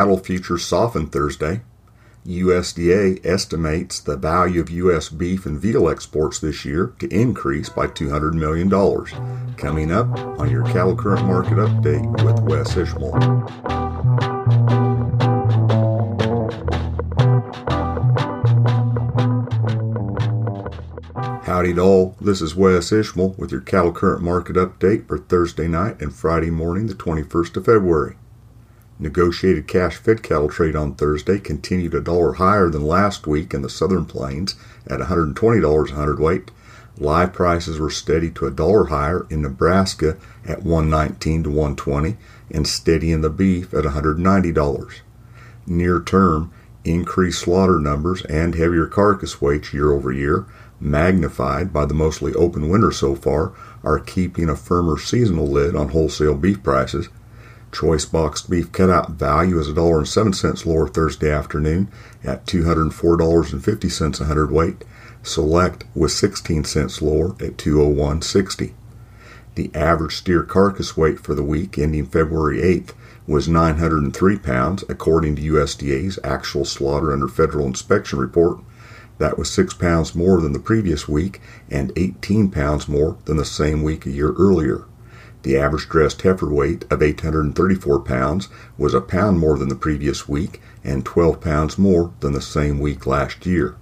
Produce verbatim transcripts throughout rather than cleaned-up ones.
Cattle futures softened Thursday. U S D A estimates the value of U S beef and veal exports this year to increase by two hundred million dollars. Coming up on your Cattle Current Market Update with Wes Ishmael. Howdy to all, this is Wes Ishmael with your Cattle Current Market Update for Thursday night and Friday morning, the twenty-first of February. Negotiated cash fed cattle trade on Thursday continued a dollar higher than last week in the Southern Plains at one hundred twenty dollars a hundredweight. Live prices were steady to a dollar higher in Nebraska at one nineteen to one twenty and steady in the beef at one hundred ninety dollars. Near term, increased slaughter numbers and heavier carcass weights year over year, magnified by the mostly open winter so far, are keeping a firmer seasonal lid on wholesale beef prices. Choice boxed beef cutout value is one dollar and seven cents lower Thursday afternoon at two hundred four dollars and fifty cents a hundredweight. Select was sixteen cents lower at two oh one sixty. The average steer carcass weight for the week ending February eighth was nine hundred three pounds, according to U S D A's actual slaughter under federal inspection report. That was six pounds more than the previous week and eighteen pounds more than the same week a year earlier. The average dressed heifer weight of eight hundred thirty-four pounds was a pound more than the previous week and twelve pounds more than the same week last year.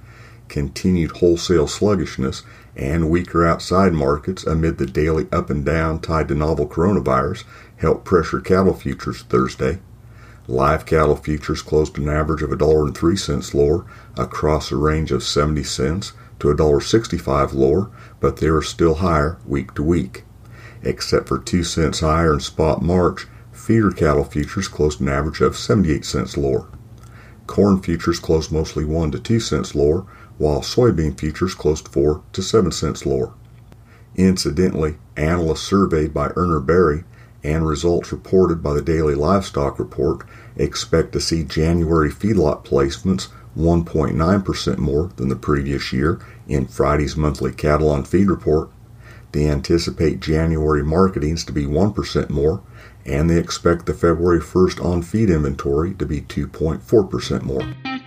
Continued wholesale sluggishness and weaker outside markets amid the daily up and down tied to novel coronavirus helped pressure cattle futures Thursday. Live cattle futures closed an average of one dollar and three cents lower across a range of seventy cents to one dollar and sixty-five cents lower, but they are still higher week to week. Except for two cents higher in spot March, feeder cattle futures closed an average of seventy-eight cents lower. Corn futures closed mostly one to two cents lower, while soybean futures closed four to seven cents lower. Incidentally, analysts surveyed by Urner Barry and results reported by the Daily Livestock Report expect to see January feedlot placements one point nine percent more than the previous year in Friday's monthly Cattle on Feed report. They anticipate January marketings to be one percent more, and they expect the February first on-feed inventory to be two point four percent more.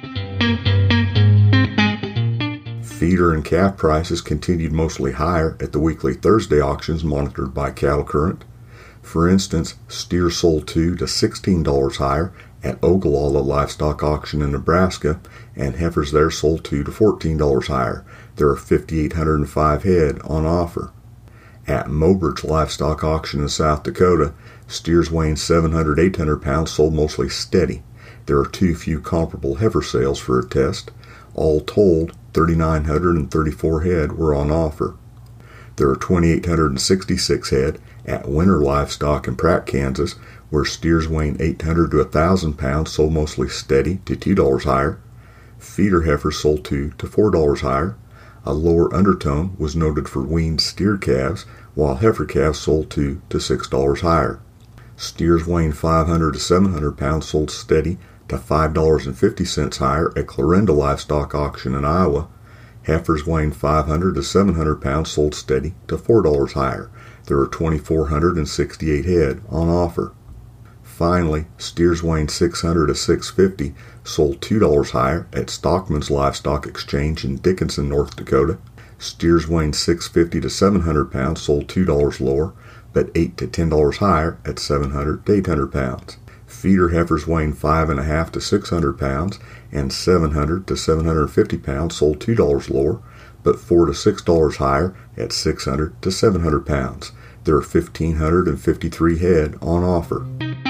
Feeder and calf prices continued mostly higher at the weekly Thursday auctions monitored by Cattle Current. For instance, steers sold two to sixteen dollars higher at Ogallala Livestock Auction in Nebraska, and heifers there sold two to fourteen dollars higher. There are five thousand eight hundred five head on offer. At Mobridge Livestock Auction in South Dakota, steers weighing seven hundred to eight hundred pounds sold mostly steady. There are too few comparable heifer sales for a test. All told, three thousand nine hundred thirty-four head were on offer. There are two thousand eight hundred sixty-six head at Winter Livestock in Pratt, Kansas, where steers weighing eight hundred to one thousand pounds sold mostly steady to two dollars higher. Feeder heifers sold two to four dollars higher. A lower undertone was noted for weaned steer calves, while heifer calves sold two to six dollars higher. Steers weighing five hundred to seven hundred pounds sold steady to five dollars and fifty cents higher at Clarinda Livestock Auction in Iowa. Heifers weighing five hundred to seven hundred pounds sold steady to four dollars higher. There are two thousand four hundred sixty-eight head on offer. Finally, steers weighing six hundred to six hundred fifty sold two dollars higher at Stockman's Livestock Exchange in Dickinson, North Dakota. Steers weighing six hundred fifty to seven hundred pounds sold two dollars lower, but eight to ten dollars higher at seven hundred to eight hundred pounds. Feeder heifers weighing five point five to six hundred pounds and seven hundred to seven hundred fifty pounds sold two dollars lower, but four to six dollars higher at six hundred to seven hundred pounds. There are one thousand five hundred fifty-three head on offer.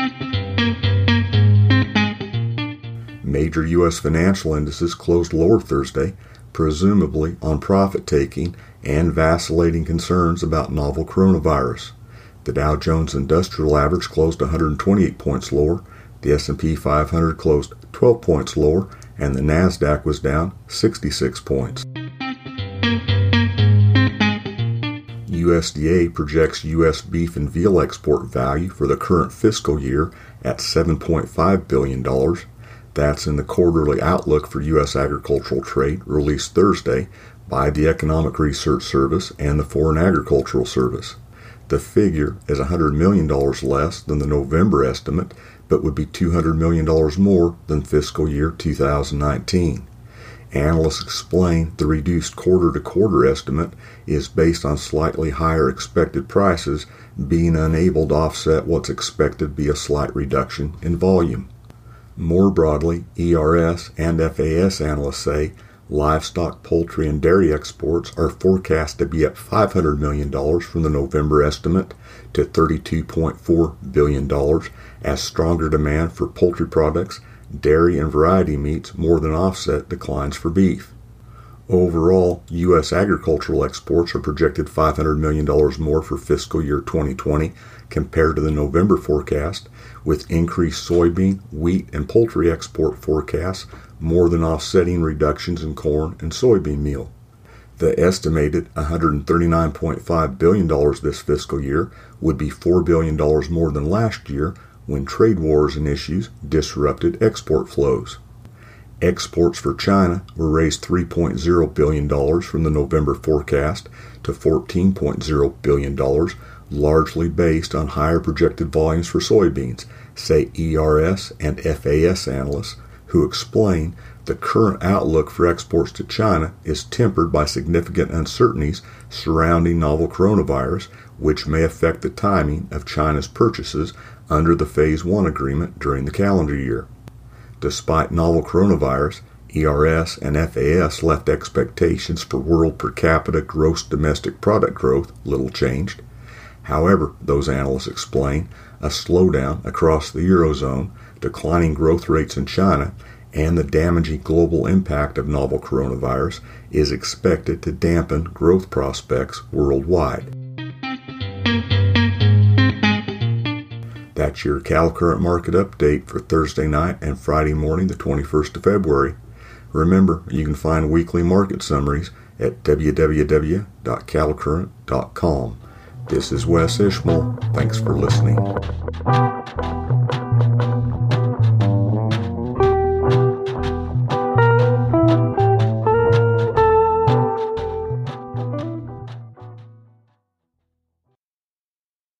Major U S financial indices closed lower Thursday, presumably on profit-taking and vacillating concerns about novel coronavirus. The Dow Jones Industrial Average closed one hundred twenty-eight points lower, the S and P five hundred closed twelve points lower, and the NASDAQ was down sixty-six points. U S D A projects U S beef and veal export value for the current fiscal year at seven point five billion dollars. That's in the quarterly outlook for U S agricultural trade released Thursday by the Economic Research Service and the Foreign Agricultural Service. The figure is one hundred million dollars less than the November estimate, but would be two hundred million dollars more than fiscal year two thousand nineteen. Analysts explain the reduced quarter-to-quarter estimate is based on slightly higher expected prices being unable to offset what's expected to be a slight reduction in volume. More broadly, E R S and F A S analysts say livestock, poultry, and dairy exports are forecast to be up five hundred million dollars from the November estimate to thirty-two point four billion dollars as stronger demand for poultry products, dairy, and variety meats more than offset declines for beef. Overall, U S agricultural exports are projected five hundred million dollars more for fiscal year twenty twenty compared to the November forecast, with increased soybean, wheat, and poultry export forecasts more than offsetting reductions in corn and soybean meal. The estimated one hundred thirty-nine point five billion dollars this fiscal year would be four billion dollars more than last year when trade wars and issues disrupted export flows. Exports for China were raised three point zero billion dollars from the November forecast to fourteen point zero billion dollars, largely based on higher projected volumes for soybeans, say E R S and F A S analysts, who explain the current outlook for exports to China is tempered by significant uncertainties surrounding novel coronavirus, which may affect the timing of China's purchases under the Phase one agreement during the calendar year. Despite novel coronavirus, E R S and F A S left expectations for world per capita gross domestic product growth little changed. However, those analysts explain a slowdown across the Eurozone, declining growth rates in China, and the damaging global impact of novel coronavirus is expected to dampen growth prospects worldwide. That's your Cal Current Market Update for Thursday night and Friday morning, the twenty-first of February. Remember, you can find weekly market summaries at w w w dot cal current dot com. This is Wes Ishmael. Thanks for listening.